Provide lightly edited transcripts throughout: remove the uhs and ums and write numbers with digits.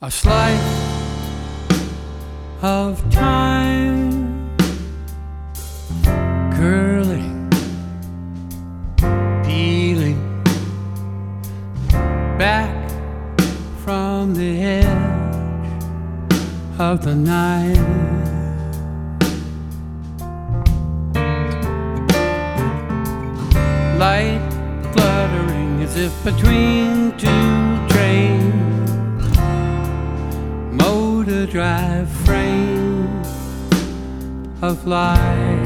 A slice of time curling, peeling back from the edge of the night. Light fluttering as if between two trains, motor drive frame of light.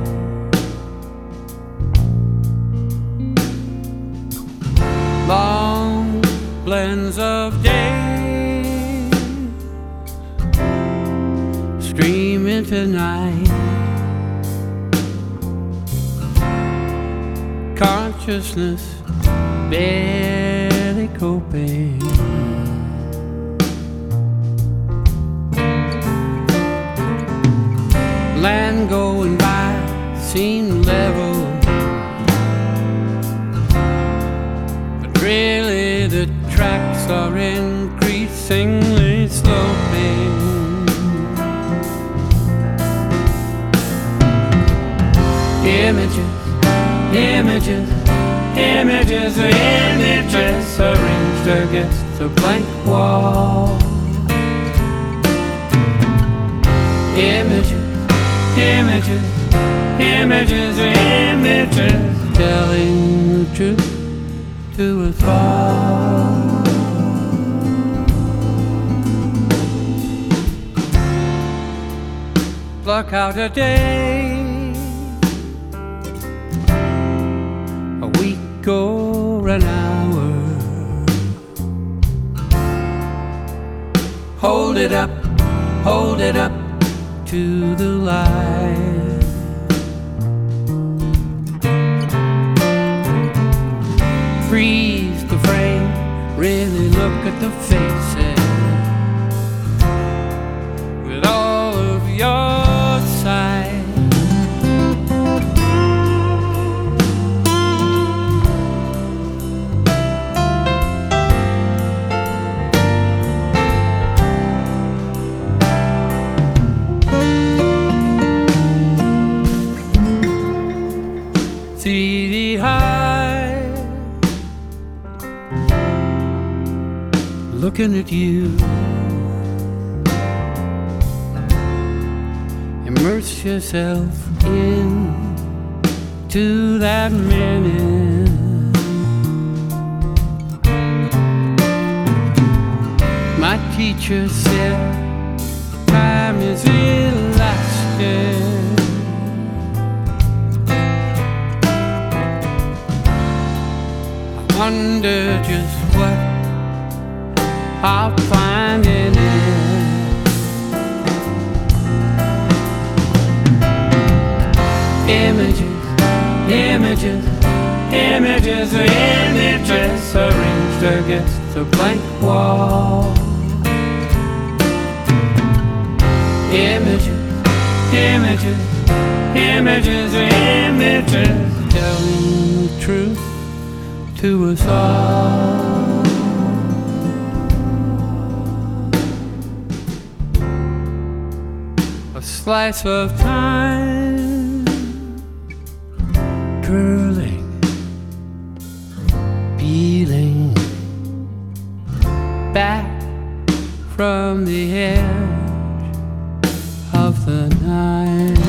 Long blends of day stream into night. Consciousness barely coping. Land going by seemed level, but really the tracks are increasingly sloping. Images, images, images, images arranged against a blank wall. Images, images, images, images telling the truth to us all. Pluck out a day, a week or an hour. Hold it up to the light. Freeze the frame, really look at the faces with all of your sight. CD high, looking at you. Immerse yourself into that minute. My teacher said time is elastic. Wonder just what I'll find in it. Images, images, images, images arranged against a blank wall. Images, images, images, images telling the truth to us all. A slice of time curling, peeling back from the edge of the night.